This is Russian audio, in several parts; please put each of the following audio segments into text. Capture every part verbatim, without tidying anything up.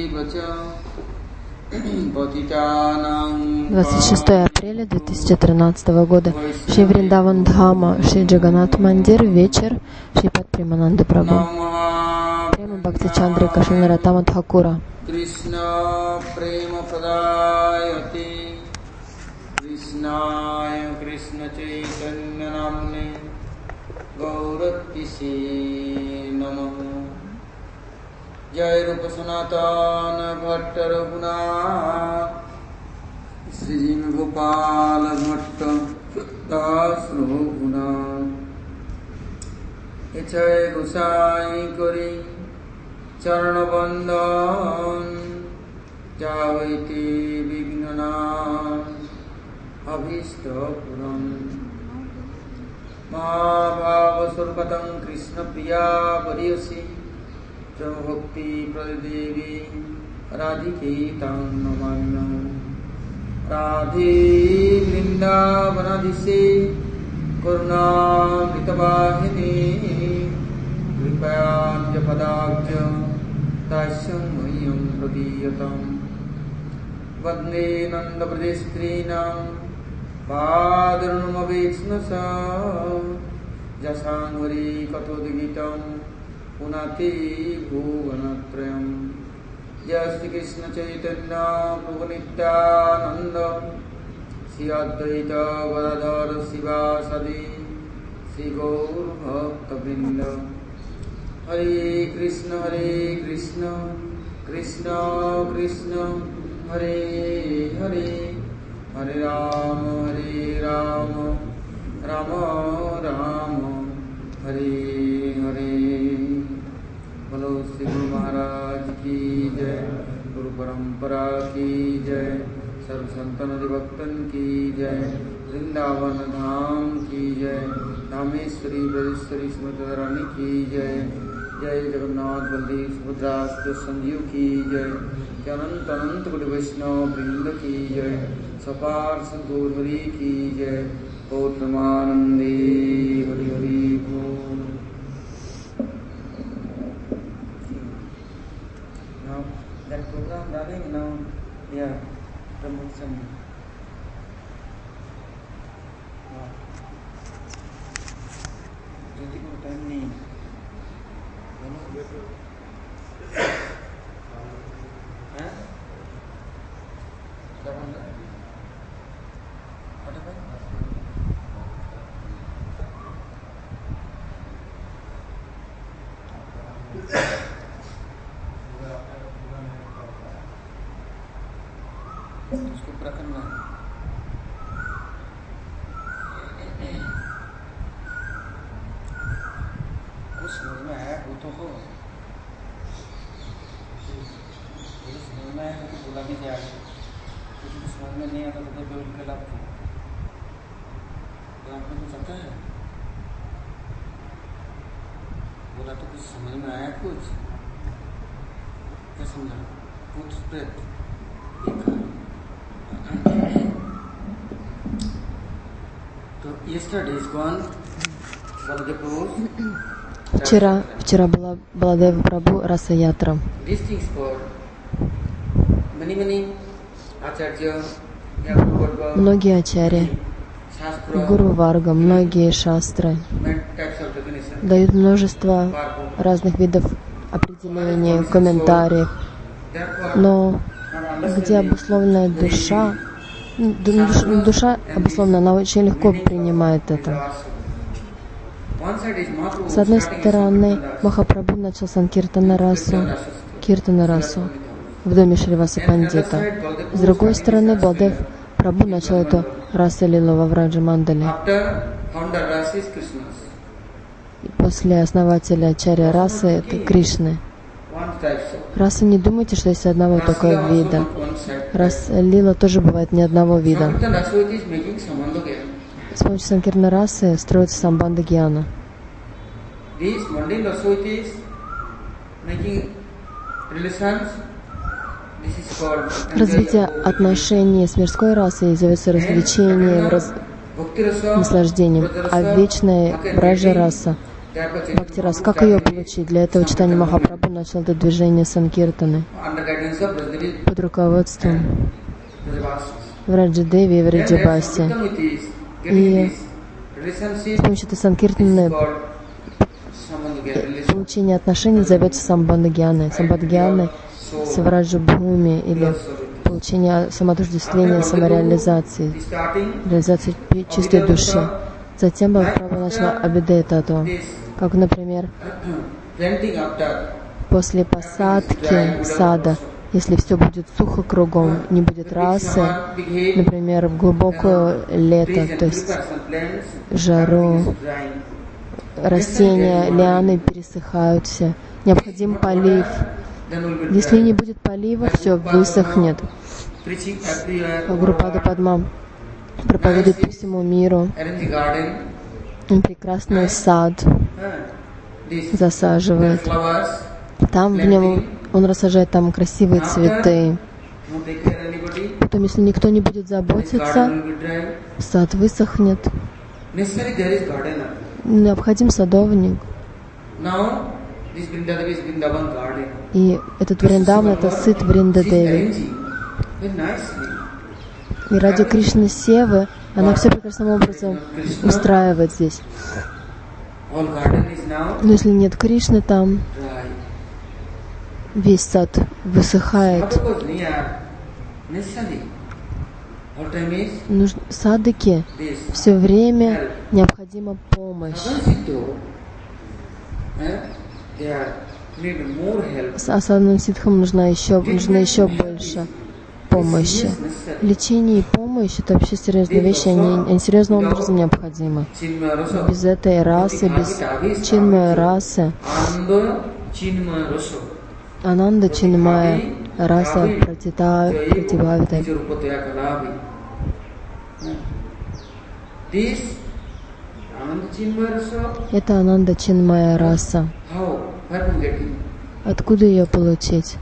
двадцать шестое апреля две тысячи тринадцатого года. Шри Вриндаван Дхама, Шри Джаганнат Мандир, вечер, Шрипад Премананда Прабху. Према Бхакти Чандрика Шри Нароттама Тхакура. Кришна Према Прадаяти, Кришная Кришна Чайтанья Намне, Гауратиси Намah. Jai Rupa Sanatana Bhatta Raghunatha Sri Jin Gopala Bhatta Das Raghunatha Echai Gosai Kori Charana Bandhan Javati Vignana Abhishta Puram Mahabhava Surpatam Krishna Priya Pariyasi Bhakti Pradevi Radhike Tam Namamyam Radhe Vrindavanadise Karuna Mitavahini Kripayanja Padabja Dasyam Mayam Pradiyatam Vande Nanda Pradestrinam Padranam Avechnasa Jasangvari Katodigitam Punati Bhuvanatrayam Jai Shri Krishna Chaitanya Prabhu Nityananda Shri Advaita Gadadhara Sivasadi Shri Gaur Bhakta Vrinda Hare Krishna Hare Krishna Krishna Krishna Hare Hare Hare Rama Hare Rama Rama Rama Hare Hare. बोलो श्री गुरु महाराज की जय, गुरु परंपरा की जय, सर्व संतन भक्तन की जय, वृंदावन धाम की जय, रामेश्वरी ब्रजेश्वरी स्मृति रानी की जय, जय जगन्नाथ बलदेव सुभद्रा संजीव की जय, अनंत अनंत गुरु वैष्णव वृंद की जय, सपार सदगुरुहरि की जय, गौतमानंदे हरि हरि बोल. That program running now, yeah, promotion. Wow. Jadi kau time ni, Hah? Sekarang tak? Ada apa? उसको पूरा करना है. कुछ समझ में आया वो तो हो, समझ में आया तो बोला भी जाए, कुछ समझ में नहीं आता तो तो बोल के लाभ थे. तो आपको कुछ आता है, बोला तो कुछ समझ में आया, कुछ क्या समझा, कुछ spread Вчера, вчера была Баладева Прабху Раса Ятра. Многие ачарьи, Гуру Варга, многие шастры дают множество разных видов определений, комментариев, но где обусловленная душа, душа обусловлена, она очень легко принимает это. С одной стороны, Махапрабху начал Санкиртана расу, Киртана расу в доме Шриваса Пандита. С другой стороны, Балдев Прабху начал эту расу лилу во Враджа Мандали. После основателя ачарья расы это Кришны. Раса, не думайте, что есть одного только вида. Рас лила тоже бывает не одного вида. С помощью санкиртана расы строится самбандха гьяна. Развитие отношений с мирской расой зовется развлечением, раз... наслаждением, а вечная браджа раса Бхактирас. Как ее получить? Для этого Чайтанья Махапрабху начал это движение Санкиртаны под руководством Враджадеви и Враджабаси. И с помощью этой Санкиртаны получение отношений зовется Самбандхагьяной. Самбандхагьяной с Враджабхуми, или получение самоотождествления, самореализации, реализации чистой души. Затем Бхактирас начала Абхидхая Татва. Как, например, после посадки сада, если все будет сухо кругом, не будет расы, например, в глубокое лето, то есть жару, растения, лианы пересыхают все, необходим полив. Если не будет полива, все высохнет. Гурупада Падма проповедует по всему миру. Прекрасный сад засаживает. Там в нем он рассажает там красивые цветы. Потом, если никто не будет заботиться, сад высохнет. Необходим садовник. И этот Вриндаван — это сыт Вриндадеви. И ради Кришны Севы она все прекрасным образом устраивает здесь. Но если нет Кришны там, весь сад высыхает. Нужно, садыки все время необходима помощь. А садным ситхам нужна еще, нужна еще больше помощи. Лечение и помощь — это вообще серьезные вещи, они, они серьезным образом необходимы. Без этой расы, без чинмая расы, Ананда Чинмая раса Пратибхавита. Это Ананда Чинмая раса. Откуда ее получить?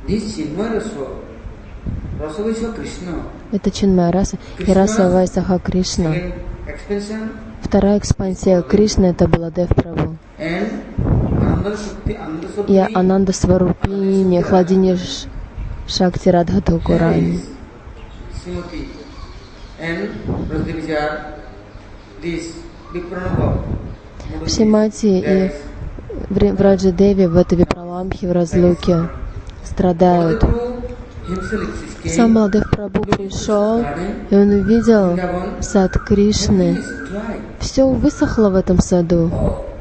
Это Чинмая раса и раса Вайсаха Кришна. Вторая экспансия Кришны — это Баладев Прабху. И Ананда Сварупини, Хладини Шакти Радха Такурани. Шримати и Враджадеви в этой Випраламхе, в разлуке, страдают. Сам Баладев Прабху пришел, и он увидел сад Кришны. Все высохло в этом саду.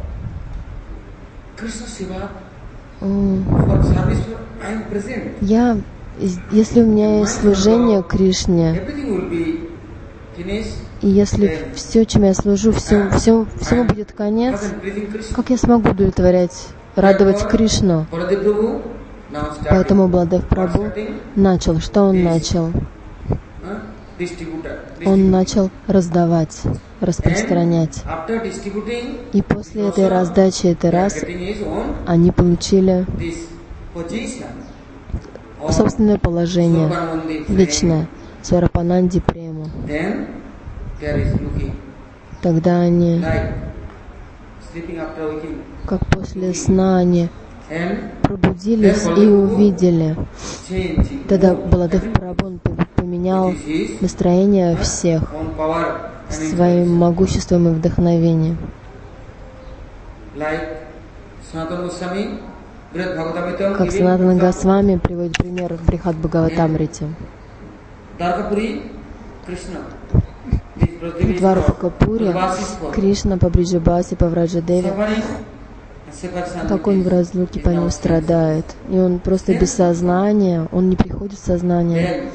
О, я, если у меня есть служение Кришне, и если все, чем я служу, все, все, всему будет конец, как я смогу удовлетворять, радовать Кришну? Поэтому Баладев Прабху начал. Что он начал? Он начал раздавать, распространять. И после этой раздачи, этой расы, они получили собственное положение, вечное, Сварапананди Прему. Тогда они, как после сна, они пробудились и увидели. Тогда Баладев Прабху поменял настроение всех своим могуществом и вдохновением. Как Санатана Госвами приводит пример в Брихад Бхагаватамрите. В Дварупакапуре Кришна по Бриджабасе, по Враджадеве, как он в разлуке по ним страдает. И он просто без сознания, он не приходит в сознание.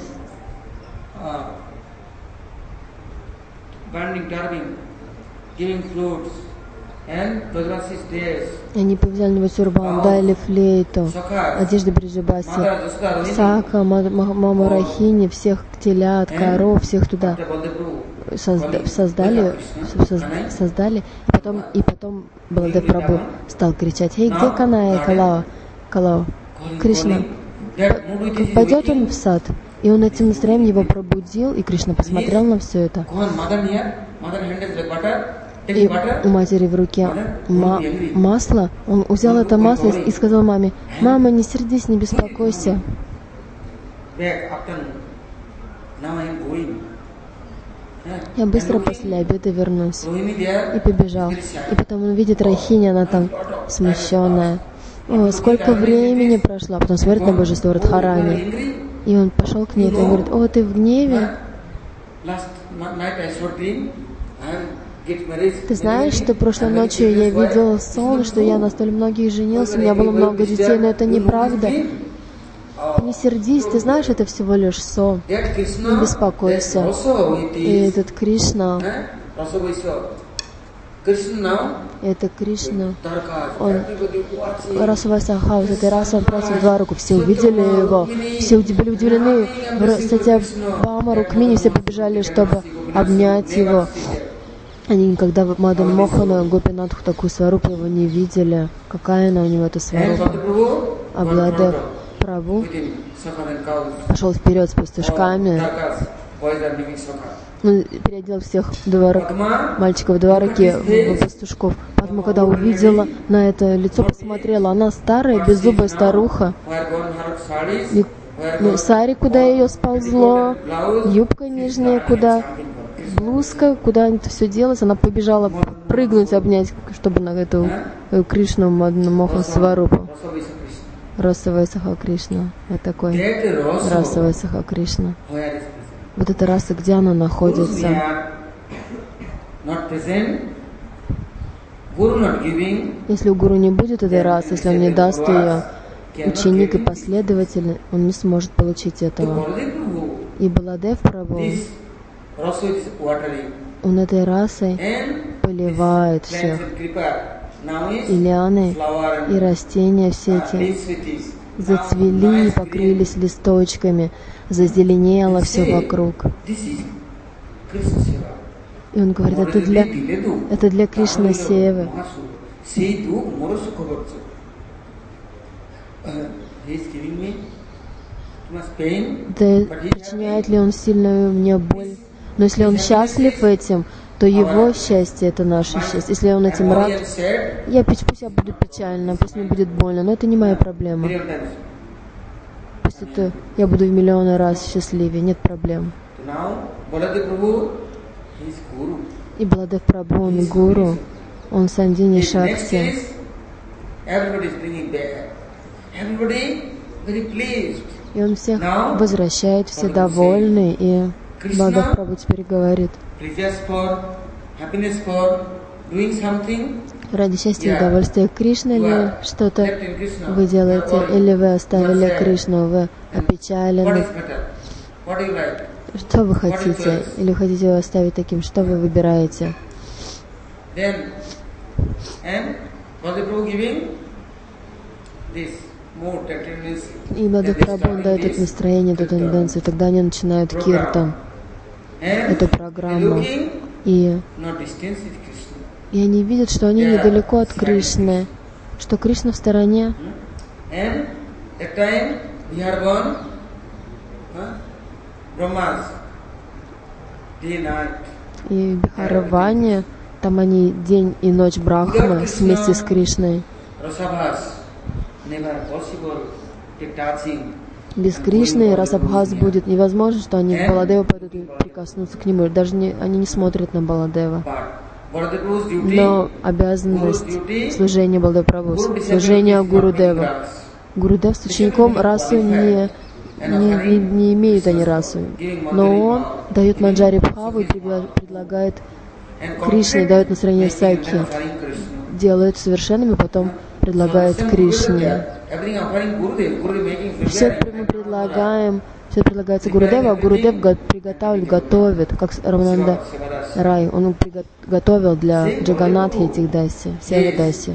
И они повязали на него тюрбан, дали флейту, одежды Бриджабаси, Сака, Мама Рахини, всех телят, коров, всех туда созда- создали, создали, и потом, и потом Баладев Прабху стал кричать: «Эй, где Каная, Калао, Калао, Кришна, пойдет он в сад?» И он этим настроением его пробудил, и Кришна посмотрел на все это. и у матери в руке ма масло. Он взял это масло и сказал маме: «Мама, не сердись, не беспокойся. Я быстро после обеда вернусь». И побежал. И потом он видит Рахини, она там смущенная. О, сколько времени прошло. А потом смотрит на божество Радхарани. И он пошел к ней и говорит: «О, ты в гневе? Ты знаешь, что прошлой ночью я видел сон, что я на столь многих женился, у меня было много детей, но это неправда. Не сердись, ты знаешь, это всего лишь сон. Не беспокойся». И этот Кришна, это Кришна, он Расовая Саха, вот этой расы, он просто в два руку. Все увидели его, все были удивлены. Сатьябхама, Рукмини, все побежали, чтобы обнять его. Они никогда в Мадан Мохана, Гопинатху, такую сварупу его не видели. Какая она у него, эта сварупа. А Бладев Прабху пошел вперед с пастушками. Он переодел всех двор... мальчиков двораки в пастушков. Падма, когда увидела на это лицо, посмотрела. Она старая, беззубая старуха. И, ну, сари, куда ее сползло, юбка нижняя, куда, блузка, куда это все делалось. Она побежала прыгнуть, обнять, чтобы на эту Кришну Мохан Сварупу. Расовая Саха Кришна. Вот такой Расовая Саха Кришна. Вот эта раса, где она находится? Если у гуру не будет этой расы, если он не даст ее, ученик и последователь, он не сможет получить этого. И Баладев Прабху, он этой расой поливает всех. И лианы, и растения все эти зацвели и покрылись листочками, зазеленело все вокруг. И он говорит: это для, это для Кришна Севы. Да причиняет ли он сильную мне боль? Но если он счастлив этим, то его счастье — это наше счастье. Если он этим рад, я, пусть я буду печальна, пусть мне будет больно, но это не моя проблема. Пусть это я буду в миллионы раз счастливее, нет проблем. И Баладев Прабху, он гуру, он Сандини Шакти. И он всех возвращает, все довольны, и Баладев Прабху теперь говорит: ради счастья и удовольствия Кришны ли что-то вы делаете, или вы оставили Кришну, вы опечалены? Что вы хотите? Или хотите его оставить таким? Что вы выбираете? И Баладев Прабху дает это настроение, эту тенденцию. Тогда они начинают киртан, эту программу. И, и они видят, что они недалеко от Кришны, что Кришна в стороне. И в Бихараване, там они день и ночь Брахмы вместе с Кришной. Без Кришны Расабхас будет невозможно, что они к Баладеву пойдут и прикоснутся к нему. Даже не, они не смотрят на Баладева. Но обязанность служения Баладева Прабху, служение Гурудева. Гурудев с учеником расу не, не, не, не имеют они расу. Но он дает Манджари Бхаву и предлагает Кришне, дает настроение Саки. Делает совершенными, потом предлагает Кришне. Все мы предлагаем, все предлагается Гурудеву, а Гурудев приготовит, готовит, как Рамананда Рай. Он приготовил для Джаганатхи этих даси, Севадаси.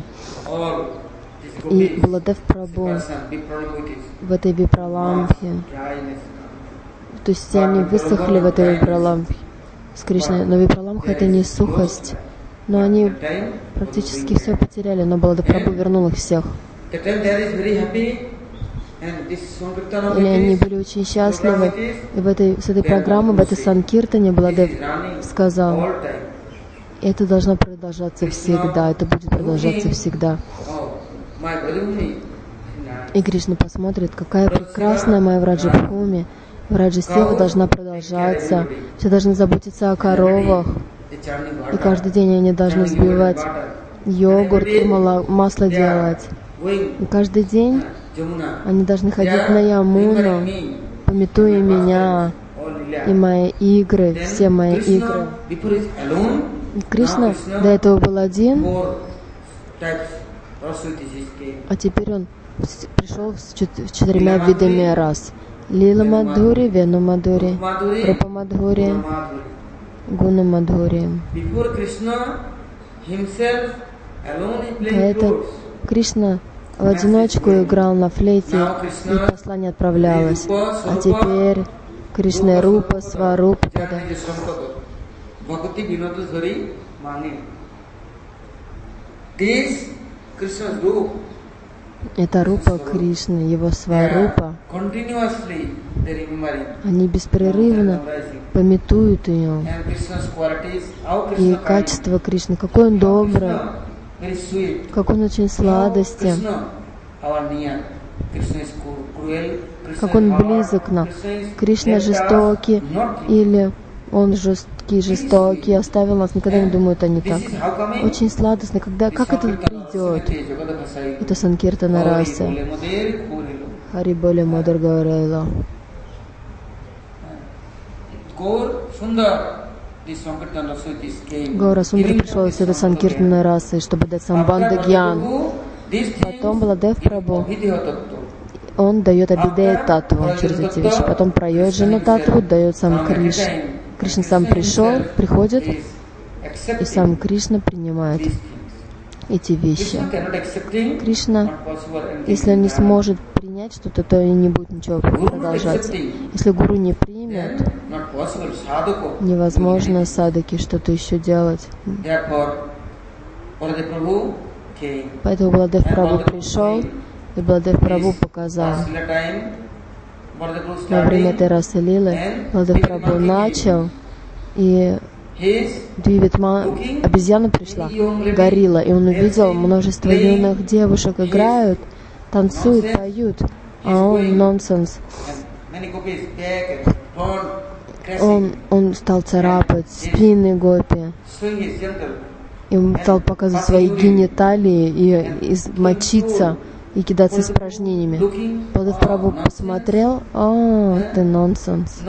И Баладев Прабху в этой Випраламбхе, то есть все они высохли в этой Випраламбхе с Кришной, но Випраламбха — это не сухость, но они практически все потеряли, но Баладев Прабху вернул их всех. Или они были очень счастливы. И в этой, с этой программой, в этой Санкиртане Баладев сказал: И это должно продолжаться всегда, это будет продолжаться всегда. И Кришна посмотрит, какая прекрасная моя Враджабхуми. Враджа-сева должна продолжаться. Все должны заботиться о коровах. И каждый день они должны взбивать йогурт и масло делать. И каждый день они должны ходить на Ямуну, памятуя меня и мои игры, все мои игры. И Кришна до этого был один, а теперь он пришел с четырьмя видами рас. Лила Мадхури, Вену Мадхури, Рупа Мадхури, Гуна Мадхури. Это Кришна в одиночку играл на флейте, и послание отправлялось. А теперь Кришна Рупа, Сварупа. Это Рупа Кришны, его Сварупа. Они беспрерывно памятуют ее. И качество Кришны, какой он добрый, как он очень сладостен, как он близок к нам. Кришна жестокий или он жесткий, жестокий, оставил нас, никогда не думают они так. Очень сладостно, когда, как это придет? Это Санкиртана раса. Хари Боли Мадхар Гаурайла. Гаура Сундар пришел с этой Санкиртана расой, чтобы дать Самбанда Гьян. Потом Баладев Прабху, он дает Абидея Татву через эти вещи. Потом про Йоджана Татву дает сам Кришна. Кришна сам пришел, приходит, и сам Кришна принимает эти вещи. Кришна, если он не сможет принять что-то, то и не будет ничего продолжаться. Если гуру не примет, невозможно садаки что-то еще делать. Поэтому Баладев Прабху пришел, и Баладев Прабху показал. Во время этой расы лилы Баладев Прабху начал, и Двивитма, обезьяна пришла, горилла, и он увидел множество юных девушек играют, танцуют, поют, а он нонсенс. Он, он стал царапать спины гопи, и он стал показывать свои гениталии и, и мочиться, и кидаться испражнениями. Баладев Прабху посмотрел, а, ты нонсенс.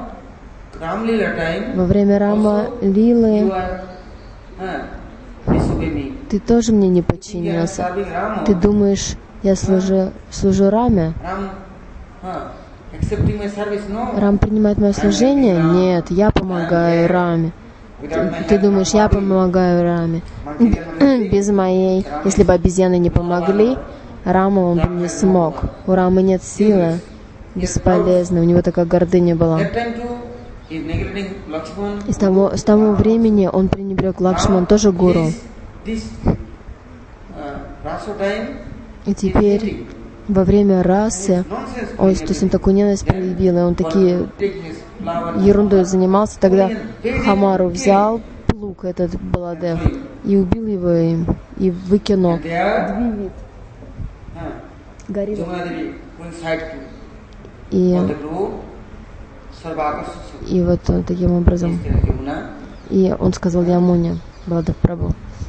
Во время Рама Лилы ты тоже мне не подчинился. Ты думаешь, я служу, служу Раме? Рам принимает мое служение? Нет, я помогаю Раме. Ты, ты думаешь, я помогаю Раме? Без моей. Если бы обезьяны не помогли, Рама он бы не смог. У Рамы нет силы. Бесполезно. У него такая гордыня была. И с того, с того времени он пренебрег Лакшман, тоже гуру. И теперь во время расы он, то есть он такую ненависть проявил, и он такие ерундой занимался. Тогда Хамару взял плуг этот Баладев и убил его им, и выкинул Двивит гориллу. И И вот таким образом. И он сказал Ямуне, Баладев Прабху.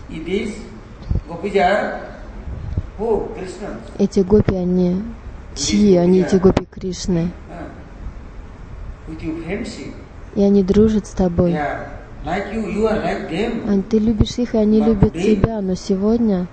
Эти гопи, они чьи? Они эти гопи Кришны. И они дружат с тобой. Ты любишь их, и они любят тебя. Но сегодня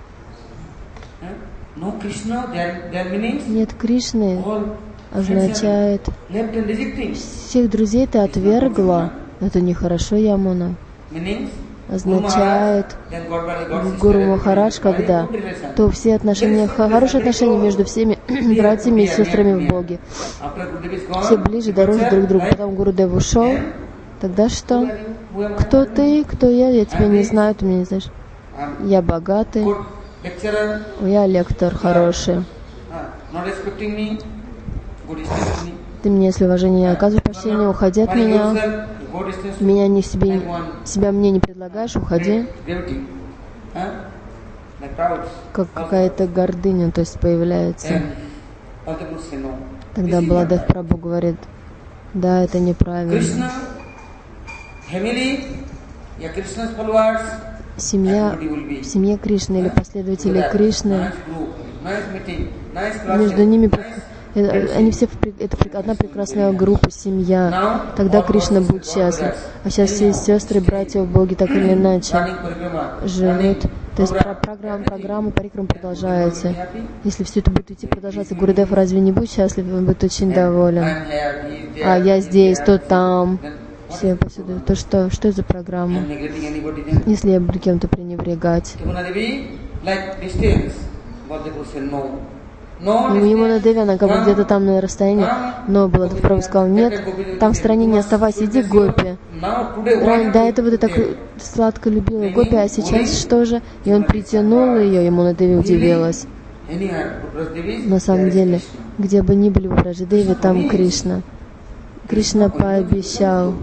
нет Кришны. Означает, всех друзей ты отвергла. Это нехорошо, Ямуна. Означает, Гуру Махарадж, когда, то все отношения, хорошие отношения между всеми братьями и сестрами в Боге. Все ближе, дороже друг к другу. Потом Гурудев ушел. Тогда что? Кто ты? Кто я? Я тебя не знаю, ты меня не знаешь. Я богатый. Я лектор хороший. Ты мне, если уважение не оказываешь почтение, уходи от меня. Меня не себе, себя мне не предлагаешь, уходи. Как какая-то гордыня, то есть появляется. Тогда Баладев Прабху говорит, да, это неправильно. Семья, в семье Кришны или последователи Кришны, между ними, они все, это одна прекрасная группа, семья. Тогда Кришна будет счастлив. А сейчас все сестры, братья в Боге так или иначе живут. То есть программа, программа парикрам продолжается. Если все это будет идти продолжаться, Гурудев разве не будет счастлив? Он будет очень доволен. А я здесь, то там. Все повсюду. То что? Что это за программа? Если я буду кем-то пренебрегать. У Ямуна Деви, она как бы где-то там на расстоянии, но Баладев Прабху сказал, нет, там в стране не оставайся, иди к Гопи. До этого ты так сладко любила Гопи, а сейчас что же? И он притянул ее, Ямуна Деви удивилась. На самом деле, где бы ни были в Враджадеве, там Кришна. Кришна пообещал.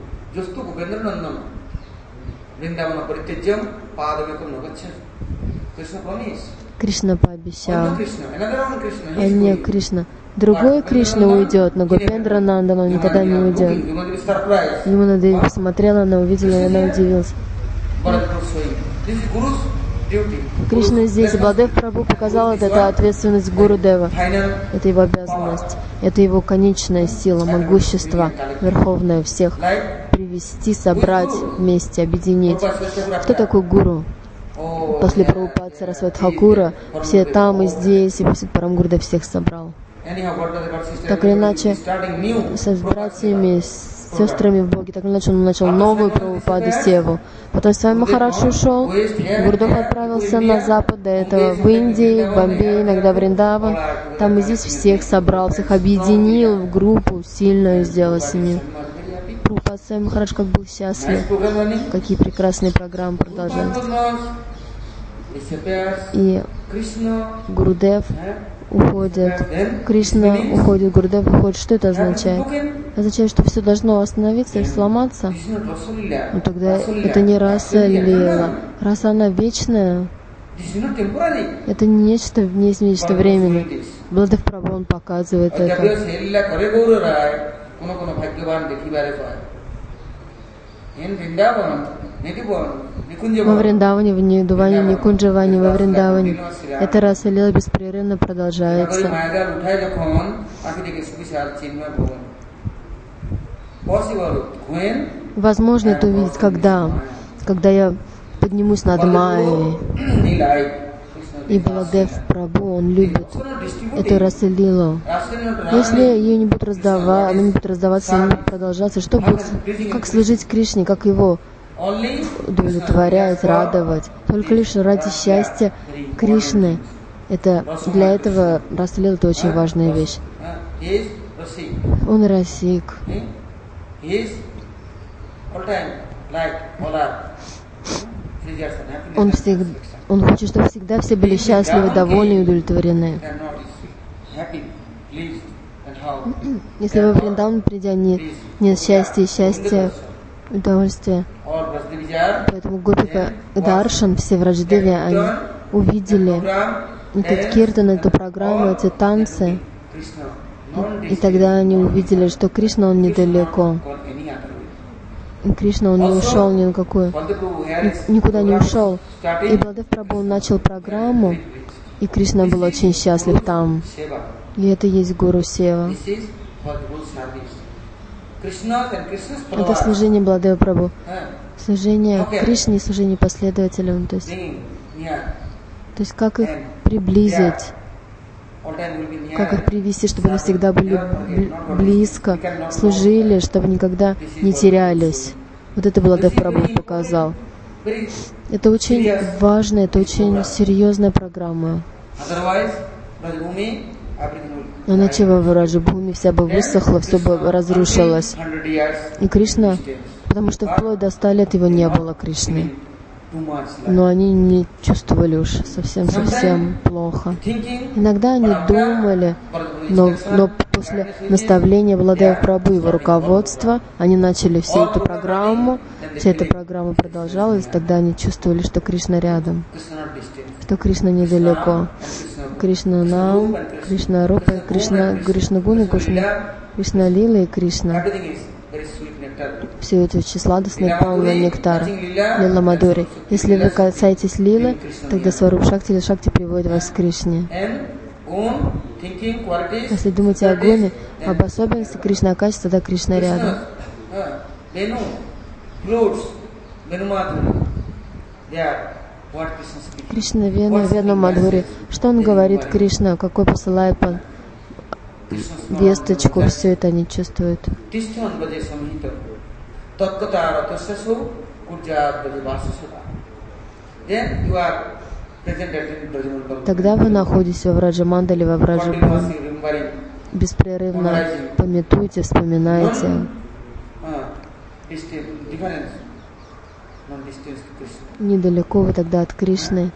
Кришна пообещал. А не Кришна. Другой Кришна уйдет, но Гопендра Нандан он никогда не уйдет. Ямуна Деви посмотрела, она увидела, и она удивилась. Кришна здесь, Баладев Прабху показал, это, это ответственность Гурудева. Это его обязанность. Это его конечная сила, могущество, верховное всех. Привести, собрать вместе, объединить. Кто такой Гуру? После Прабхупады Сарасвати Тхакура все там и здесь, и после Парамгурдев всех собрал. Так или иначе, с братьями, с сестрами в Боге, так или иначе он начал новую Прабхупаду Севу. Потом с вами Махарадж ушел, Гурудев отправился на запад, до этого в Индии, в Бомбей, иногда в Вриндаван. Там и здесь всех собрал, всех объединил в группу, сильную сделал семью. Прабхупада с вами Махарадж как был счастлив. Какие прекрасные программы продолжаются. И Гурудев уходит, Кришна уходит, Гурудев уходит. Что это означает? Означает, что все должно остановиться и сломаться. Но тогда это не раса лила. Раса, она вечная. Это не нечто, не есть нечто времени. Баладев Прабху, он показывает это. Во Вриндаване, в Нидуване, Никунджаване, во Вриндаване. Эта раса лила беспрерывно продолжается. Возможно это увидеть, когда, когда я поднимусь над Майей. И Баладев Прабху, он любит эту расу лилу. Если ее не будут раздавать, она не будет раздаваться, она не будет продолжаться, что будет, как служить Кришне, как его удовлетворять, радовать. Только лишь ради счастья Кришны. Это, для этого раса лила — это очень важная вещь. Он расик. Он, всегда, он хочет, чтобы всегда все были счастливы, довольны и удовлетворены. Если во Вриндаван, придя, нет, нет счастья, счастья, удовольствия. Поэтому Гопика Даршан, все в Враджадеве, они увидели этот киртан, эту программу, эти танцы. И тогда они увидели, что Кришна, он недалеко. И Кришна, он не ушел ни на какую, никуда не ушел. И Баладев Прабху начал программу, и Кришна был очень счастлив там. И это есть Гуру Сева. Это служение Баладева Прабху. Служение Кришне и служение последователям. То есть, то есть как их приблизить, как их привести, чтобы они всегда были близко, служили, чтобы никогда не терялись. Вот это Баладев Прабху показал. Это очень важная, это очень серьезная программа. Иначе во Враджабхуми вся бы высохла, все бы разрушилось. И Кришна, потому что вплоть до ста лет его не было, Кришны. но они не чувствовали уж совсем-совсем плохо. Иногда они думали, но, но после наставления Баладева Прабху и его руководства они начали всю эту программу, вся эта программа продолжалась, тогда они чувствовали, что Кришна рядом, что Кришна недалеко. Кришна Нам, Кришна Рупа, Кришна, Кришна Гуна, Кришна, Кришна Лила и Кришна. Все это очень сладостно и полно нектара. Лила Мадури. Если вы касаетесь Лилы, тогда Сваруб Шакти или Шакти приводит вас к Кришне. Если думаете о гуне, об особенности Кришны, о качестве, тогда Кришна рядом. Кришна Вену, Вену Мадхури. Что он говорит Кришна, какой посылает он весточку, все это они чувствуют. Тогда вы находитесь во Враджамандале, во Враджабхуми, беспрерывно памятуете, вспоминаете. Недалеко вы тогда от Кришны.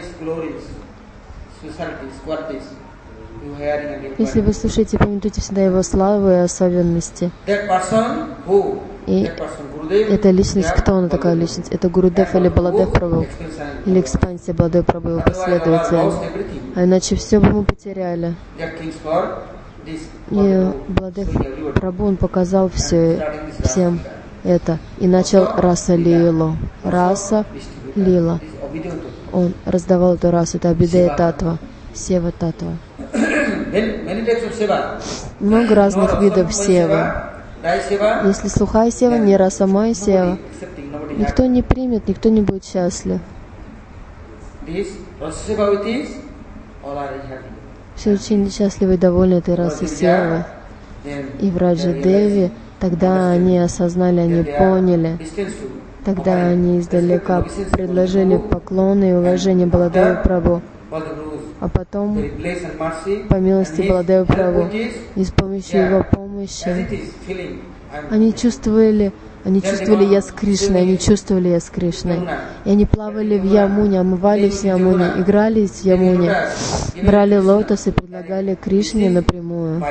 Если вы слушаете, памятуйте всегда его славу и особенности. И эта личность, кто она такая личность? Это Гурудев или Баладев Прабху? Или экспансия Баладев Прабху, его последователи? А иначе все бы мы потеряли. И Баладев Прабху, он показал все, всем это. И начал Раса Лилу. Раса Лила. Он раздавал эту расу, это Абидея Татва, Сева Татва. Много разных видов севы. Если сухая сева, не расамая сева, никто не примет, никто не будет счастлив. Все очень счастливы и довольны этой расой севы. И в Раджа-деве тогда они осознали, они поняли. Тогда они издалека предложили поклоны и уважение Баладеву Прабху. А потом, по милости Баладева Прабху, и с помощью его помощи, они чувствовали, они чувствовали я с Кришной, они чувствовали я с Кришной. И они плавали в Ямуне, омывались в Ямуне, играли в Ямуне, брали лотос и предлагали Кришне напрямую.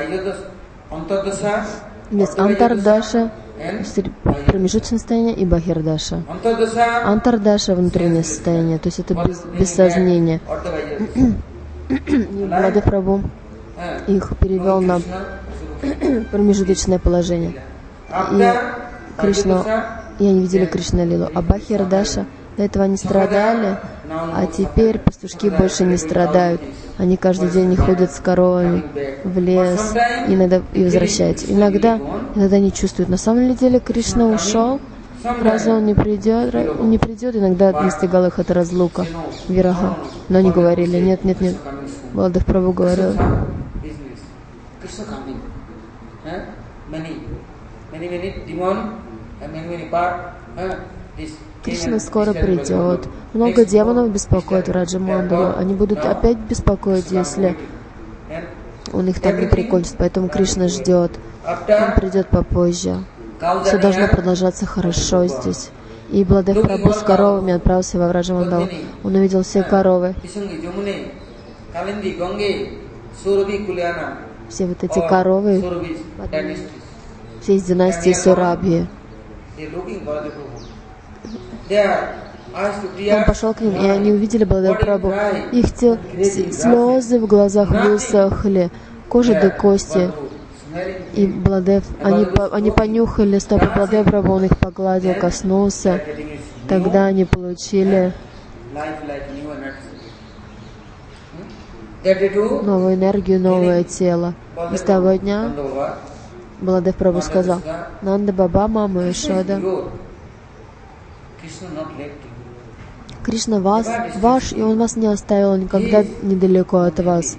Без Антардаша, промежуточное состояние, и Бахирдаша. Антардаша — внутреннее состояние, то есть это без, без сознания. Баладев Прабху их перевел на промежуточное положение. И Кришна, и они видели Кришна Лилу. А Бахирдаша, до этого они страдали, а теперь пастушки больше не страдают. Они каждый день ходят с коровами в лес, иногда и возвращаются. Иногда, иногда они чувствуют, на самом деле Кришна ушел, разве он не придет, не придет, иногда настигала их эта разлука, вирага. Но они говорили, нет, нет, нет. Баладев Прабху говорил, Кришна скоро придет. Много демонов беспокоит в Раджа-мандалу. Они будут опять беспокоить, если он их там не прикончит. Поэтому Кришна ждет. Он придет попозже. Все должно продолжаться хорошо здесь. И Баладев Прабху с коровами отправился во Враджа-мандалу. Он увидел все коровы. Все вот эти коровы, все из династии Сурабхи. Он пошел к ним, и они увидели Баладева Прабху. Их те, слезы в глазах высохли, кожа до кости. И Баладев, они, они понюхали стопы Баладева Прабху, он их погладил, коснулся. Тогда они получили новую энергию, новое тело. И с того дня Баладев Прабху сказал: Нанда Баба, мама Ешода, Кришна вас, ваш, и Он вас не оставил никогда недалеко от вас.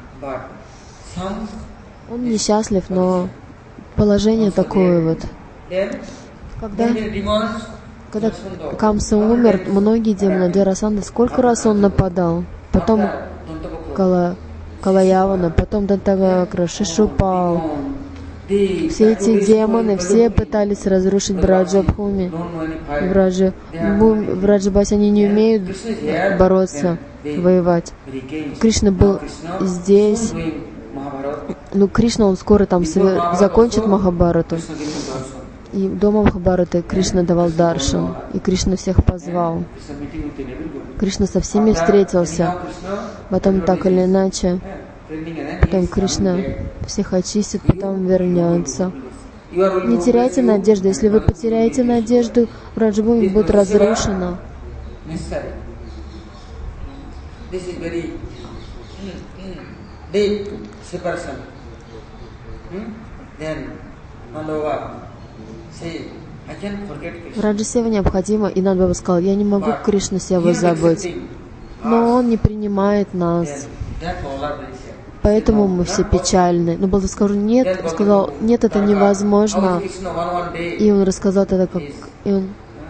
Он несчастлив, но положение такое вот. Когда, когда Камса умер, многие демоны, Джарасанда, сколько раз он нападал? Потом Кала, Калаявана, потом Дантавакра, Шишупал, Все эти демоны, все пытались разрушить Браджабхуми. В Враджабасе они не умеют бороться, воевать. Кришна был здесь. Ну, Кришна, он скоро там закончит Махабхарату. И до Махабхараты Кришна давал даршан. И Кришна всех позвал. Кришна со всеми встретился. Потом так или иначе. Потом Кришна всех очистит, потом вернется. Не теряйте надежду. Если вы потеряете надежду, Браджабхуми будет разрушена. Раджа-сева необходима, и Нанда Баба сказал: я не могу Кришну севу забыть, но он не принимает нас. Поэтому мы все печальны. Но Балдев сказал: нет, сказал, нет, это невозможно. И он рассказал тогда, как, и он,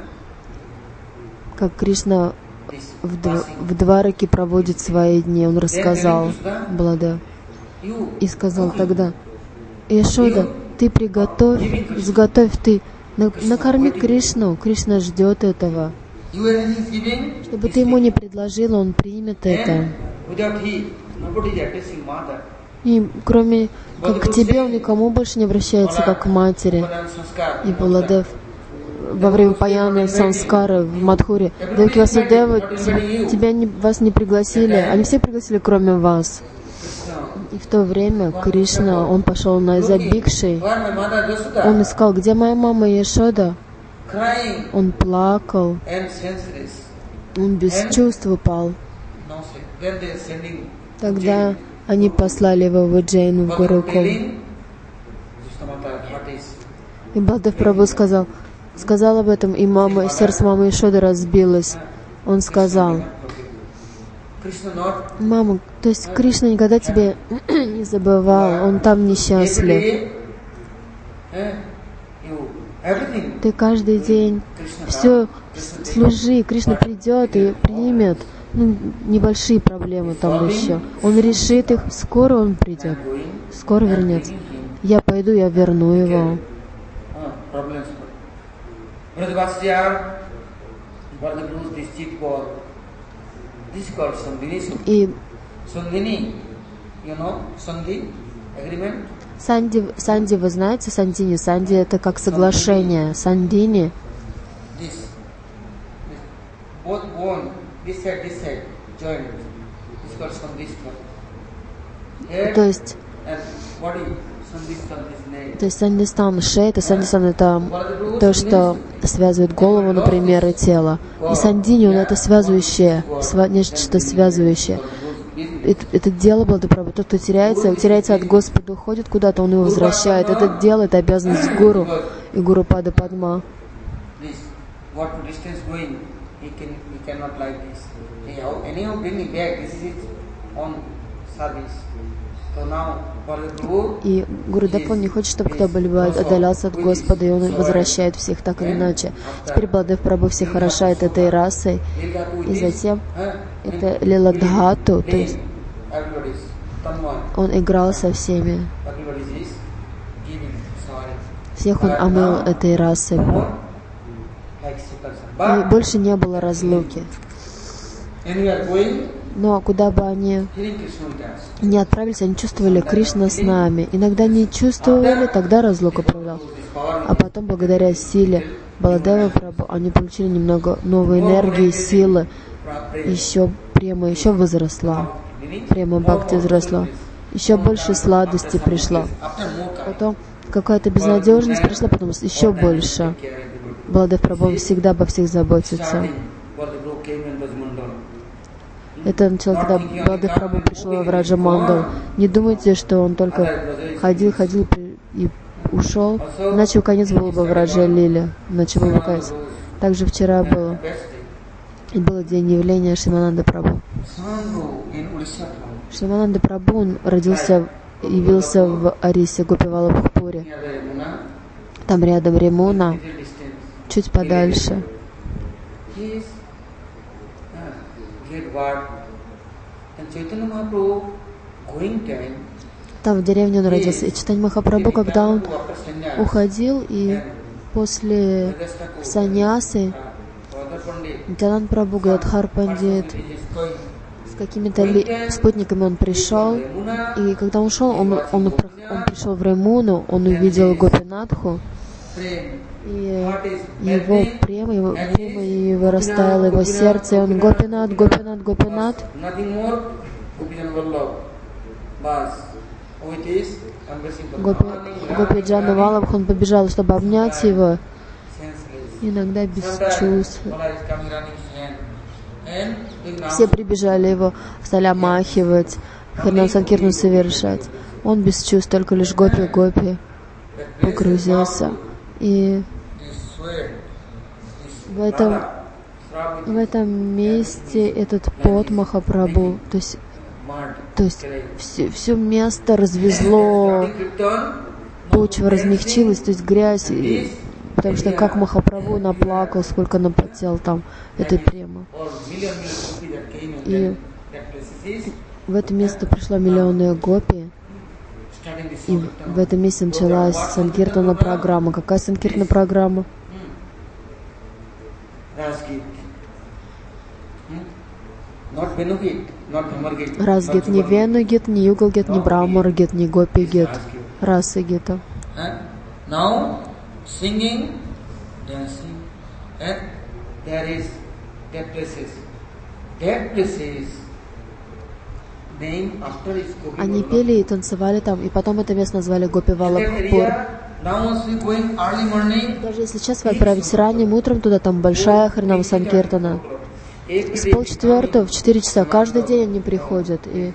как Кришна в, дв, в Двараке проводит свои дни. Он рассказал Баладев. И сказал тогда: Яшода, ты приготовь, изготовь ты, накорми Кришну. Кришна ждет этого. Чтобы ты ему не предложил, он примет это. И кроме как к тебе, он никому больше не обращается, как к матери. И Баладев во время паяны санскары в Мадхуре: Девки Васудева, тебя не, вас не пригласили, они все пригласили, кроме вас. И в то время Кришна, он пошел на за бикшей. Он искал, где моя мама Яшода. Он плакал. Он без чувств упал. Тогда они послали его в Уджейн, в Гурукул. И Балдев Прабху сказал, сказал об этом, и мама, сердце мамы Яшоды разбилось. Он сказал: мама, то есть Кришна никогда тебя не забывал, он там несчастлив. Ты каждый день все служи, Кришна придет и примет. Ну, небольшие проблемы там еще. Он решит их, скоро он придет, скоро вернется. Я пойду, я верну его. И Санди, Санди, вы знаете, Сандини, Санди это как соглашение. Сандини. То есть, то есть Сандистан шея, это Сандистан это то, что связывает голову, например, и тело. И Сандини, он это связывающее, нечто связывающее. Это, это дело было, тот, кто теряется, теряется от Господа, уходит куда-то, он его возвращает. Это дело, это обязанность Гуру и Гуру Пада Падма. И Гуру Дапон не хочет, чтобы кто-либо отдалялся от Господа, и он возвращает всех так или иначе. Теперь Балдев Прабху всех орошает этой расой, и затем это Лиладхату, то есть он играл со всеми. Всех он омыл этой расой. И больше не было разлуки. Но куда бы они не отправились, они чувствовали: Кришна с нами. Иногда не чувствовали, тогда разлука проявлялась. А потом, благодаря силе Баладева Прабху, они получили немного новой энергии, силы. Еще према еще возросла. Према Бхакти возросла. Еще больше сладости пришло. Потом какая-то безнадежность пришла, потом еще больше. Баладев Прабху всегда обо всех заботится. Это началось, когда Баладев Прабху пришел в Раджа Мандал. Не думайте, что он только ходил, ходил и ушел. Иначе конец был бы в Раджа Лиле. Иначе был бы конец. Также вчера было. И был день явления Шримананда Прабху. Шримананда Прабху, он родился, явился в Арисе, Гопивалабхпуре. Там рядом Ремуна, чуть подальше. там в деревне он родился. И Чайтанья Махапрабху, когда он уходил, и после саньясы, Нитьянанда Прабху, Гададхар Пандит, с какими-то ли... спутниками он пришел, и когда он ушел, он, он, он пришел в Ремуну, он увидел Гопинатху, и его према, его, према его растаяло его сердце, и он Гопинат, Гопинат, Гопинат. Гопи, Гопи Джана Валабх, он побежал, чтобы обнять его, иногда без чувств. Все прибежали его, стали омахивать, Харинам Санкиртану совершать. Он без чувств, только лишь Гопи Гопи погрузился. И в этом, в этом месте этот пот Махапрабху, то есть, то есть все, все место развезло, почва размягчилась, то есть грязь, и, потому что как Махапрабху наплакал, сколько напотел там этой премы. И в это место пришла миллионная гопи, и в этом месте началась санкиртана программа. Какая санкиртана программа? Разгит, не Венугит, не Югалгит, не Брамаргит, не Гопигит, Расагита. Они пели и танцевали там, и потом это место назвали Гопи Валабхпур. Даже если сейчас вы отправитесь ранним утром туда, там большая Харинам Санкиртана. С полчетвертого в четыре часа каждый день они приходят. И,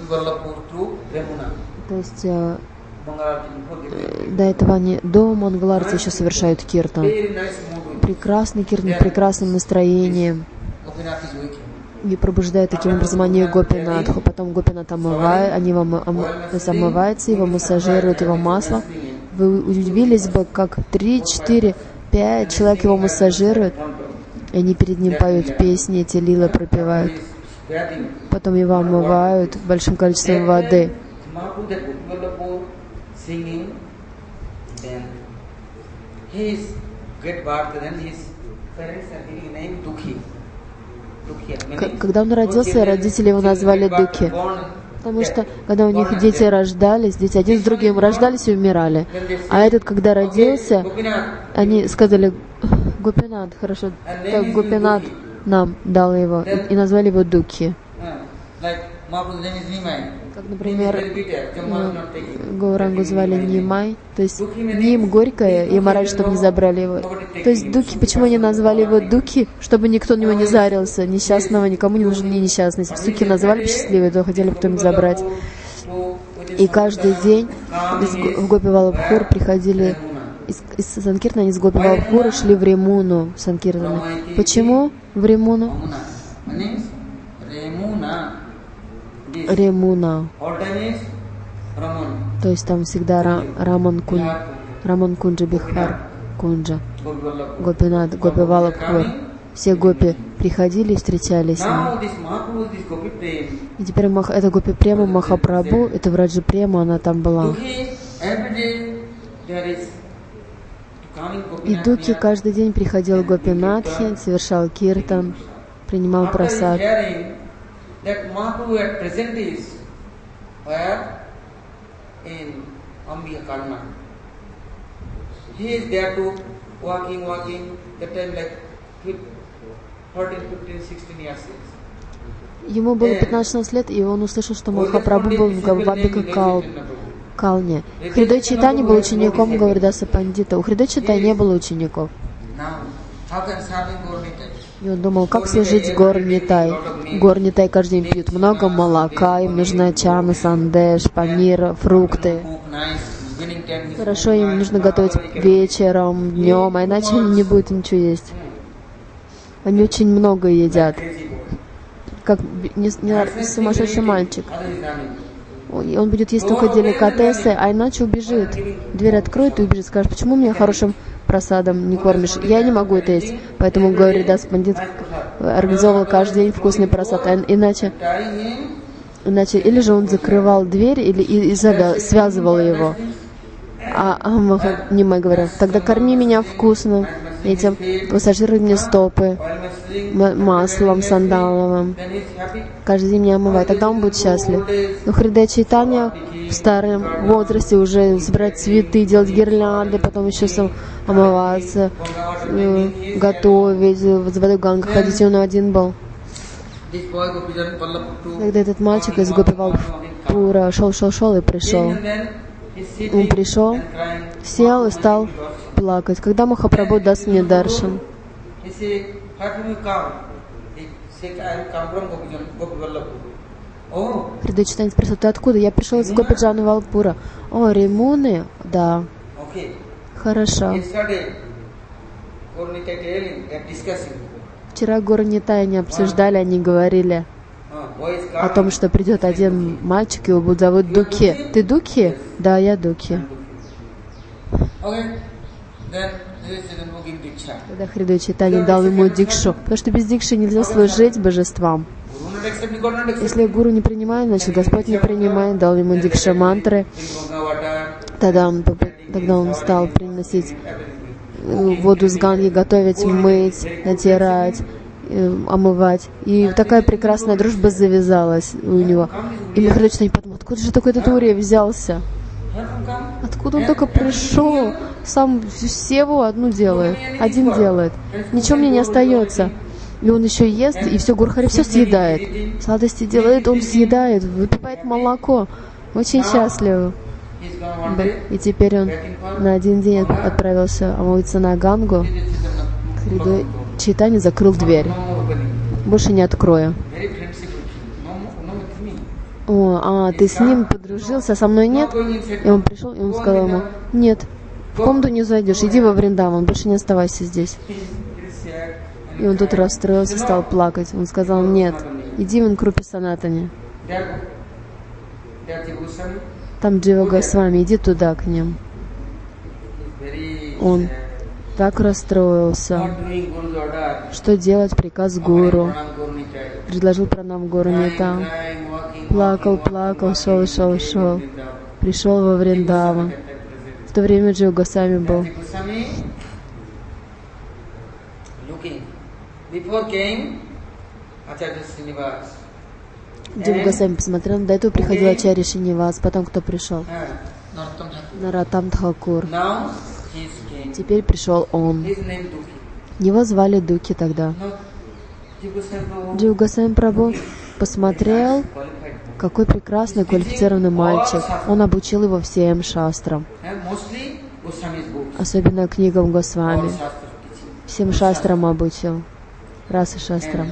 то есть э, до этого они до Мангаларти еще совершают киртан. Прекрасный киртан, прекрасным настроением. И пробуждает таким образом они Гопинатху. Потом Гопинат омывает, они его омываются, его массажируют, его масло. Вы удивились бы, как три, четыре, пять человек его массажируют, и они перед ним поют песни, эти лилы пропевают. Потом его омывают большим количеством воды. Когда он родился, родители его назвали Духи. Потому что, когда у них дети рождались, дети один с другим рождались и умирали. А этот, когда родился, они сказали, Гопинат, хорошо, так Гопинат нам дал его, и, и назвали его Духи. Как, например, Гаурангу звали Нимай, то есть Ним горькое, и мораль, чтобы не забрали его. То есть Духи, почему они назвали его Духи? Чтобы никто на него не зарился, несчастного, никому не нужен не несчастный. Если Духи назвали счастливые, то хотели кто-нибудь забрать. И каждый день в Гопи Валабхпур приходили из, из Санкиртана, они из Гопи Валабхпура шли в Ремуну, Санкиртана. Почему в Ремуну? Ремуна. То есть там всегда ра, Раман Кун, Раман Кунджа Бихар Кунджа, Гопинат, Гопи Валабхпур. Все гопи приходили и встречались с ним. И теперь это Гопи Према Махапрабху, это Враджа Према, она там была. И Духи каждый день приходил Гопинатхи, совершал киртан, принимал прасад. That Mahaprabhu at present is where in Ambika Karna. He is there to walking, walking. That time like thirteen, fifteen, sixteen years. Ему было пятнадцать-шестнадцать лет, и он услышал, что Махапрабху был в Абика Кал, Калне. Хридой Чайтанья был учеником Гауридаса Пандита. У Хридой Чайтаньи не было учеников. И он думал, как служить Гор Нитай. Гор Нитай каждый день пьют много молока, им нужна чана, сандеш, панир, фрукты. Хорошо, им нужно готовить вечером, днем, а иначе они не будут ничего есть. Они очень много едят. Как не, не сумасшедший мальчик. И он будет есть только деликатесы, а иначе убежит. Дверь откроет и убежит. Скажет, почему меня хорошим просадом не кормишь? Я не могу это есть. Поэтому Гауридас Пандит организовал каждый день вкусный просад. А иначе Иначе, или же он закрывал дверь, или и, и завя, связывал его. А, а Маханимай говорил: тогда корми меня вкусно этим, массажируй мне стопы маслом сандаловым, каждый день меня омывай, тогда он будет счастлив. Но Хридая Чайтанья в старом возрасте уже собирать цветы, делать гирлянды, потом еще сам омываться, готовить, с водой Ганга ходить, и он один был. Когда этот мальчик из Гопи Валлабхпура шел, шел, шел и пришел. Он пришел, сел и стал плакать. Когда Махапрабху даст мне даршан? Хридая Чайтанья спросил: ты откуда? Я пришел из Гопиджана Валлабхпура. О, Римуны? Да. Хорошо. Вчера Гора Нитай они обсуждали, они говорили о том, что придет один мальчик, его будут зовут Дукхи. Ты Дукхи? Да, я Дукхи. Тогда Хридая Чайтанья дал ему дикшу, потому что без дикши нельзя служить божествам. Если гуру не принимает, значит Господь не принимает, дал ему дикша мантры. Тогда он, тогда он стал приносить воду с Ганги, готовить, мыть, натирать, омывать. И такая прекрасная дружба завязалась у него. И Махарадж Чайтанья подумал: откуда же такой этот Урия взялся? Откуда он только пришел? Сам севу одну делает, один делает. Ничего мне не остается. И он еще ест, и все, Гурхари все съедает. Сладости делает, он съедает, выпивает молоко. Очень счастлив. И теперь он на один день отправился омыться на Гангу. Хридая Чайтанья закрыл дверь. Больше не открою. О, а, ты с ним подружился, а со мной нет? И он пришел, и он сказал ему: нет, в комнату не зайдешь, иди во Вриндаван, больше не оставайся здесь. И он тут расстроился, стал плакать. Он сказал: нет, иди в Крупе Санатане. Там Джива Госвами, иди туда к ним. Он так расстроился. Что делать? Приказ гуру. Предложил пранам Гуру Нитай. Плакал, плакал, шел, шел, шел. Пришел во Вриндаван. В то время Джива Госвами был. Джива Госвами посмотрел, до этого приходил Ачарья Шринивас, потом кто пришел? Нароттам Тхакур. Теперь пришел он. Его звали Дукхи тогда. Джива Госвами Прабху посмотрел, какой прекрасный квалифицированный мальчик. Он обучил его всем шастрам, особенно книгам Госвами. Всем шастрам обучил, расы шастрам.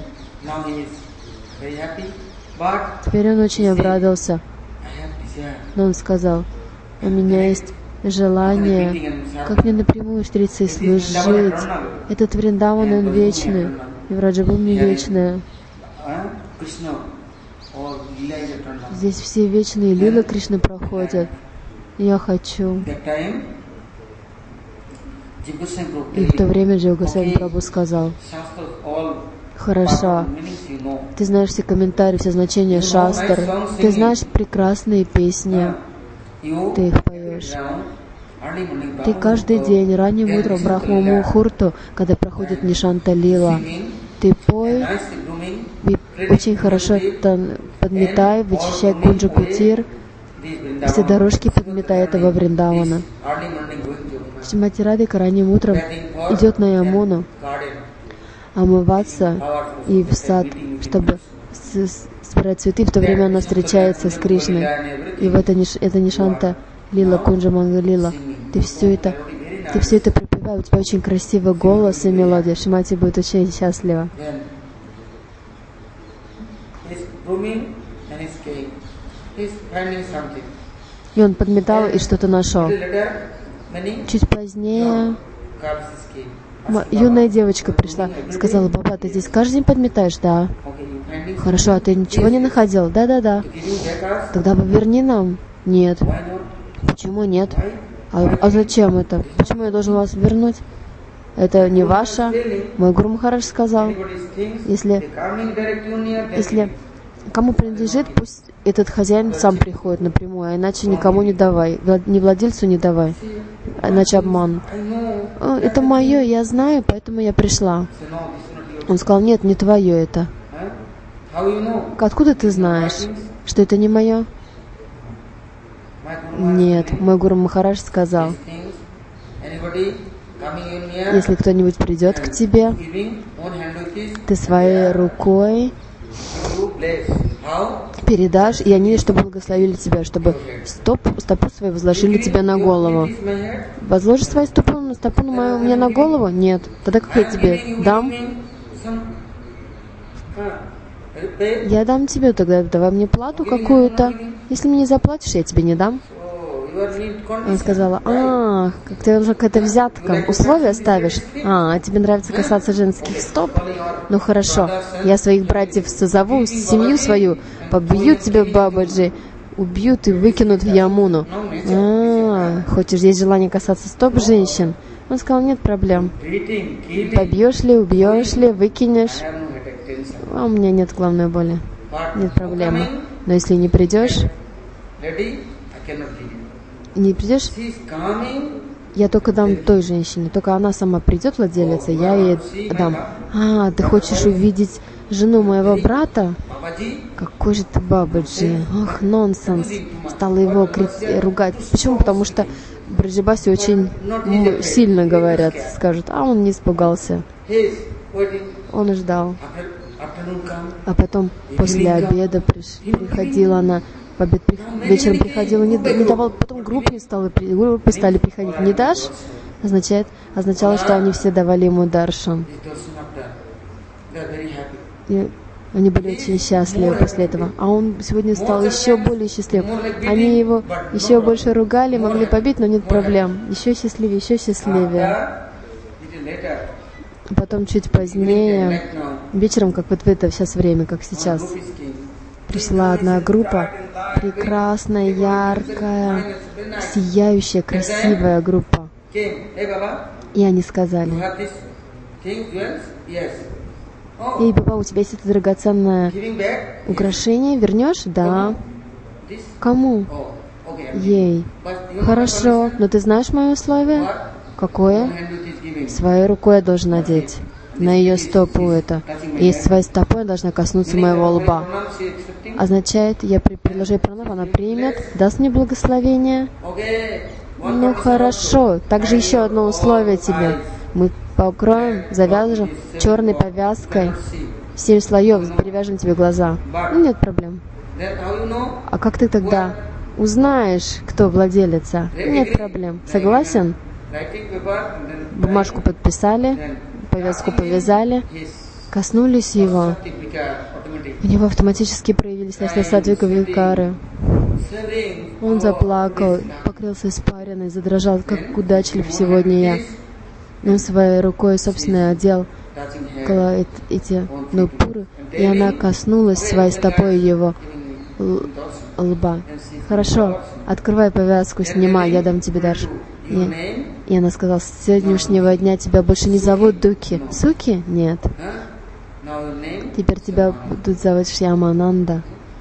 Теперь он очень обрадовался. Но он сказал: у меня есть желание, как мне напрямую встретиться и служить. Этот Вриндаван, он вечный, и Враджабхуми вечная. Здесь все вечные лилы Кришны проходят. Я хочу. И в то время Джива Госвами Прабху сказал: хорошо, ты знаешь все комментарии, все значения шастр, ты знаешь прекрасные песни, ты их поешь. Ты каждый день, ранним утром, Брахма Мухурту, когда проходит Нишанта Лила, ты пой, и очень хорошо подметай, вычищай Кунджа Кутир, все дорожки подметай этого Вриндавана. Шримати Радхика ранним утром идет на Ямуну омываться и в сад, чтобы собирать цветы. В то время она встречается с Кришной. И в это, это Нишанта Лила, Кунджа Манга Лила. Ты все это, ты все это пропеваешь, у тебя очень красивый голос и мелодия. Шримати будет очень счастлива. И он подметал и что-то нашел. Чуть позднее юная девочка пришла, сказала: баба, ты здесь каждый день подметаешь? Да. Хорошо, а ты ничего не находил? Да-да-да. Тогда поверни нам. Нет. Почему нет? А, а зачем это? Почему я должен вас вернуть? Это не ваше. Мой Гуру Махарадж сказал: если, если кому принадлежит, пусть этот хозяин сам приходит напрямую, а иначе никому не давай, ни владельцу не давай, иначе обман. Это мое, я знаю, поэтому я пришла. Он сказал, нет, не твое это. Откуда ты знаешь, что это не мое? Нет, мой Гуру Махарадж сказал, если кто-нибудь придет к тебе, ты своей рукой передашь, и они, чтобы благословили тебя, чтобы стоп, стопу свою возложили тебе на голову. Возложишь свою стопу на стопу на мою, мне на голову? Нет. Тогда как я тебе дам? Я дам тебе, тогда давай мне плату какую-то. Если мне не заплатишь, я тебе не дам. Она сказала, а, как ты уже какая-то взятка, условия ставишь? А, а тебе нравится касаться женских стоп? Ну хорошо, я своих братьев созову, семью свою, побьют тебя, Бабаджи, убьют и выкинут в Ямуну. А, хочешь, есть желание касаться стоп женщин? Он сказал, нет проблем. Побьешь ли, убьешь ли, выкинешь? А у меня нет головной боли, нет проблемы. Но если не придешь, не придешь, я только дам той женщине, только она сама придет, владелица, я ей дам. А, ты хочешь увидеть жену моего брата? Какой же ты Бабаджи, ах, нонсенс. Стала его ругать. Почему? Потому что Браджабаси очень сильно говорят, скажут, а он не испугался. Он ждал. А потом после обеда приш... приходила она, в обед при... вечером приходила, не, не давала, потом группы стали, группы стали приходить. Не дашь? Означает, означало, что они все давали ему даршан. И они были очень счастливы после этого. А он сегодня стал еще более счастливым. Они его еще больше ругали, могли побить, но нет проблем. Еще счастливее, еще счастливее. Потом чуть позднее, вечером, как вот в это сейчас время, как сейчас, пришла одна группа, прекрасная, яркая, сияющая, красивая группа. И они сказали, эй, папа, у тебя есть это драгоценное украшение, вернешь? Да. Кому? Ей. Хорошо, но ты знаешь мое условие? Какое? Своей рукой я должен надеть на ее стопу это. И своей стопой я должна коснуться моего лба. Означает, я при предложении пранав, она примет, даст мне благословение. Ну хорошо, также еще одно условие тебе. Мы покроем, завяжем черной повязкой, семь слоев, перевяжем тебе глаза. Ну, нет проблем. А как ты тогда узнаешь, кто владелица? Нет проблем. Согласен? Бумажку подписали, повязку повязали, коснулись его. У него автоматически проявились сатвика викары. Он заплакал, покрылся испариной, задрожал, как удачлив сегодня я. Он своей рукой, собственно, одел эти нупуры, и она коснулась своей стопой его лба. Хорошо, открывай повязку, снимай, я дам тебе дарш. И, и она сказала, с сегодняшнего дня тебя больше не зовут Дуки. Суки? Нет. Теперь тебя будут зовут Шьямананда.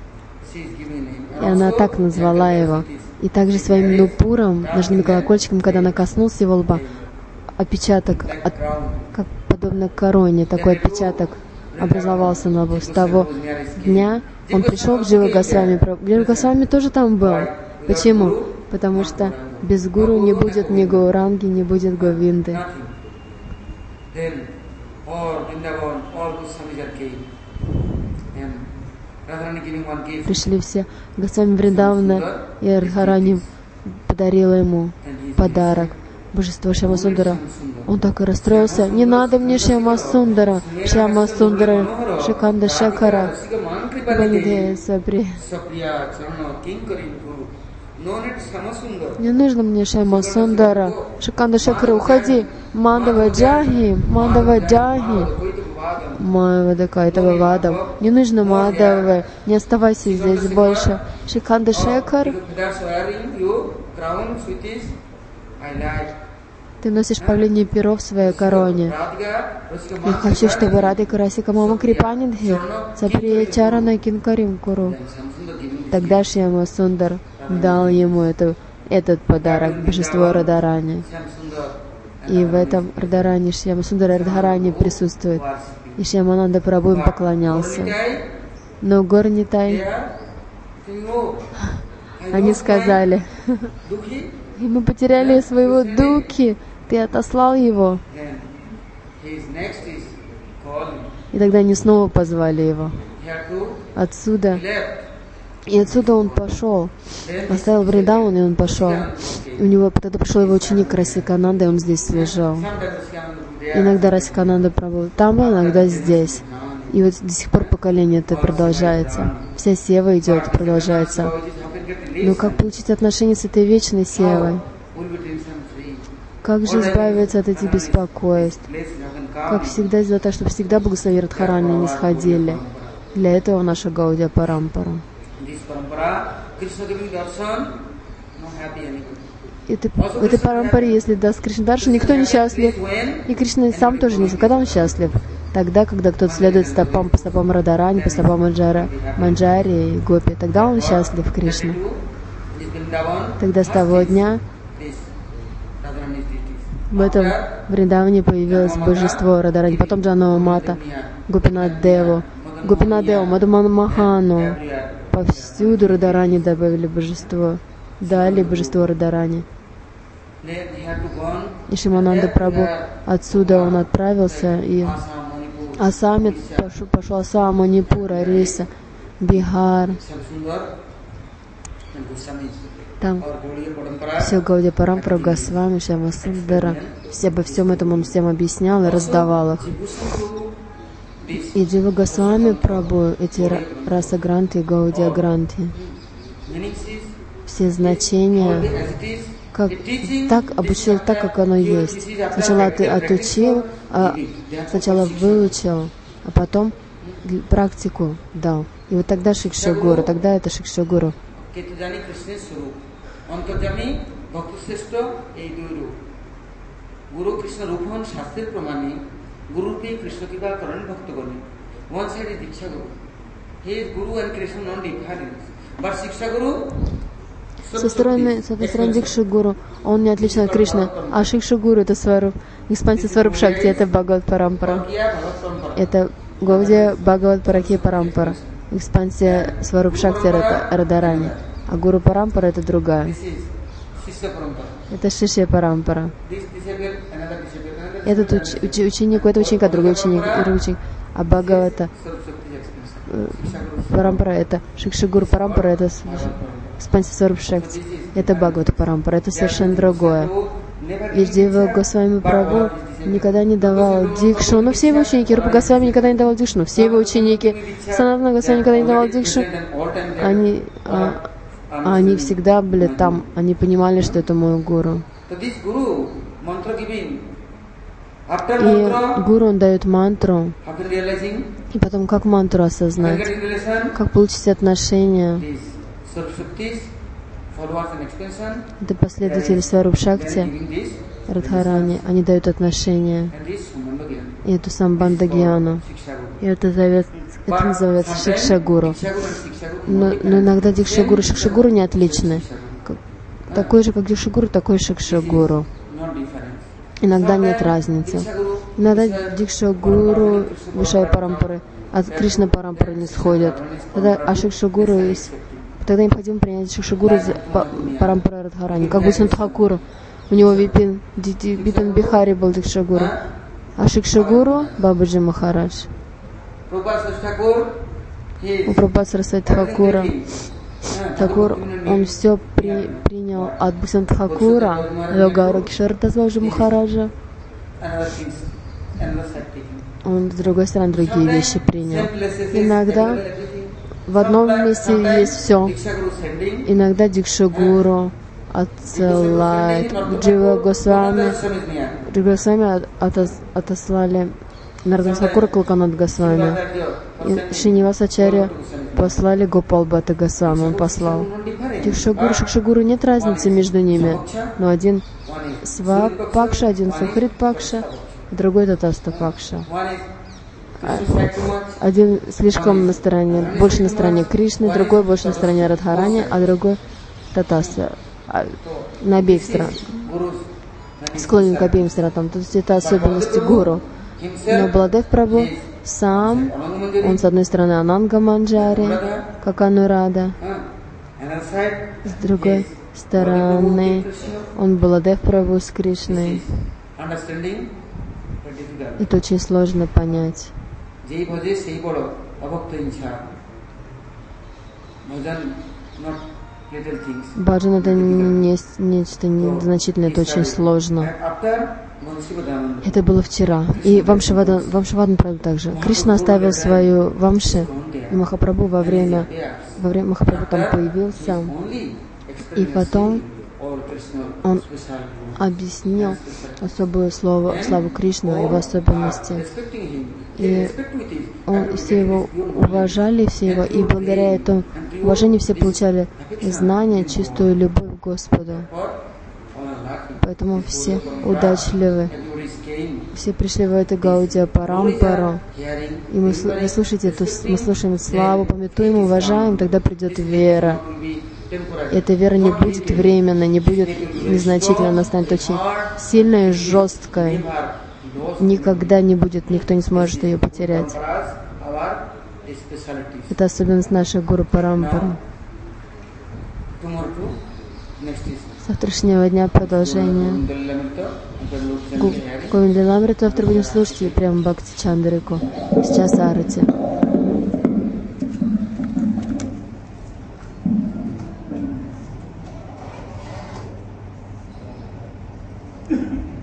И она так назвала его. И также своим нупуром, ножным колокольчиком, когда она коснулась его лба, отпечаток, от, как подобно короне, такой отпечаток образовался на лбу. С того дня он пришел к Джива Госвами. Джива Госвами тоже там был. Почему? Потому что без гуру не будет ни Гауранги, не будет Говинды. Пришли все. Госвами Вриндавана, и Радхарани подарила ему подарок. Божество Шьяма Сундара. Он так и расстроился. Не надо мне Шьяма Сундара. Шьяма Сундара, Шиканда Шекара. Не нужно мне Шьяма Сундара. Шиканда Шекара, уходи. Мандава Джахи, Мандава Джахи. Мадава, этого Вадам. Не нужно Мадава. Не оставайся здесь больше. Шиканда Шекар. Ты носишь павлинье перо в своей короне. Я хочу, чтобы Радхика Расика Мама Крипанидхи Саприячарана Кинкарим Куру. Тогда Шьяма Сундар дал ему эту, этот подарок, божество Радарани. И в этом Радарани, Шьяма Сундар Радхарани присутствует. И Шьямананда Прабху им поклонялся. Но Горнитай, они сказали, и мы потеряли своего Духи, ты отослал его. И тогда они снова позвали его. Отсюда. И отсюда он пошел. Оставил Вриндаван, и он пошел. У него тогда пришел его ученик Расикананда, и он здесь служил. Иногда Расикананда Прабху там был, иногда здесь. И вот до сих пор поколение это продолжается. Вся сева идет, продолжается. Но как получить отношения с этой вечной севой? Как же избавиться от этих беспокойств? Как всегда сделать так, чтобы всегда благословения Радхарани не сходили? Для этого наша Гаудия Парампара. Это, в этой парампаре, если даст Кришна Даршан, никто не счастлив. И Кришна сам тоже не счастлив. Когда он счастлив? Тогда, когда кто-то следует стопам, по стопам Радарани, по стопам Манджара, Манджари и Гопи, тогда он счастлив, Кришна. Тогда с того дня в этом Вриндаване появилось божество Радарани, потом Джанава Мата, Гопинат Деву, Гопинат Деву, Мадхуман Махану. Повсюду Радарани добавили божество, дали божество Радарани. И Шимананда Прабху отсюда он отправился, и Асамит пошел, пошел Асам, Манипур, Ориса, Бихар. Там все Гаудия Парампара, Госвами, Шьяма Сундара, все обо всем этом он всем объяснял и раздавал их. И Джива Госвами Прабху, эти Раса Гранти и Гаудия Гранти, все значения, как, так обучил так, как оно есть. Сначала ты отучил, а сначала выучил, а потом практику дал. И вот тогда Шикша Гуру, тогда это Шикша Гуру. Guru Krishna Ruphan Shastri Pramani, Guru Pe Krishna Kiva Karan Bhaktagani. One side is Diksha Guru. He is Guru and Krishna non different. But Shiksha Guru. Со стороны, с этой стороны Дикша Гуру, он не отличен от Кришны. А Шикша Гуру это Сваруп, экспансия Сваруп Шакти, это Бхагават Парампара. Это Гаудия Бхагават Паракия Парампара. Экспансия Сваруп Шакти это Радарани. А Гуру Парампара это другая. Это Шишья Парампара. Этот уч, уч, ученик, у этого ученика другой ученик, другой ученик. А Бхагавата Парампара это Шикша Гуру Парампара это Спанси Сваруп Шакти. Это Бхагавата Парампара, это совершенно другое. И Джива Госвами Прабху никогда не давал дикшу, но все его ученики, Рупа Госвами никогда не давал дикшу, но все его ученики, Санатана Госвами никогда не давал дикшу, они, а, а они всегда были там, они понимали, что это мой гуру. И гуру, он дает мантру, и потом как мантру осознать, как получить отношения. Это последователи Сваруп Шакти, Радхарани, они дают отношения. И эту самбанда гьяну. И это, зовет, это называется Шикша Гуру. Но, но иногда Дикша Гуру и Шикша Гуру не отличны. Такой же, как Дикша Гуру, такой Шикша Гуру. Иногда нет разницы. Иногда Дикша Гуру Вишая Парампары от Кришна Парампары не сходят. Тогда а Шикша Гуру есть. Тогда необходимо принять Шикша Гуру Парампара Радхарани. Как Бхусан Тхакур. У него Випин, Випин Бихари был Дикша Гуру. А Шикша Гуру Бабаджи Махарадж. У Прабхупады Сарасвати Тхакура. Тхакур, он все при, принял от Бхусана Тхакура, Йогара Кишара Дасбаджи Махараджа. Он, с другой стороны, другие вещи принял. Иногда в одном месте есть все. Иногда Дикша Гуру отсылает. Джива Госвами, Джива Госвами отослали Нарада Тхакура Калканат Госвами. И Шинивасачарья послали Гопал Бхатта Госвами, он послал. Дикша Гуру, Шикша Гуру, нет разницы между ними, но один Свапакша, один Сухрит Пакша, другой Татаста Пакша. Один слишком на стороне, больше на стороне Кришны, другой больше на стороне Радхарани, а другой Татаста. На обеих сторонах. Склонен к обеим сторонам. То есть это особенности гуру. Но Баладев Прабху сам, он с одной стороны Ананга Манджари, как Анурада, с другой стороны он Баладев Прабху с Кришной. Это очень сложно понять. Баджан — это не, нечто незначительное, это очень сложно. Это было вчера. И Вамшавадан, Вамшавадан правда также. Кришна оставил свою Вамши, и Махапрабху во время, во время Махапрабху там появился, и потом он объяснил особую слово, славу Кришны, его особенности. И он, все его уважали, все его, и благодаря этому уважению все получали знания, чистую любовь к Господу. Поэтому все удачливы. Все пришли в эту Гаудия Парампару. И мы, вы слушаете эту, мы слушаем славу, памятуем, уважаем, тогда придет вера. Эта вера не будет временной, не будет незначительной, она станет очень сильной и жесткой. Никогда не будет, никто не сможет ее потерять. Это особенность нашей Гуру Парампары. С завтрашнего дня продолжение. Говинда-ламриту завтра будем слушать и прямо Бхакти Чандрику. Сейчас Арати. Yeah.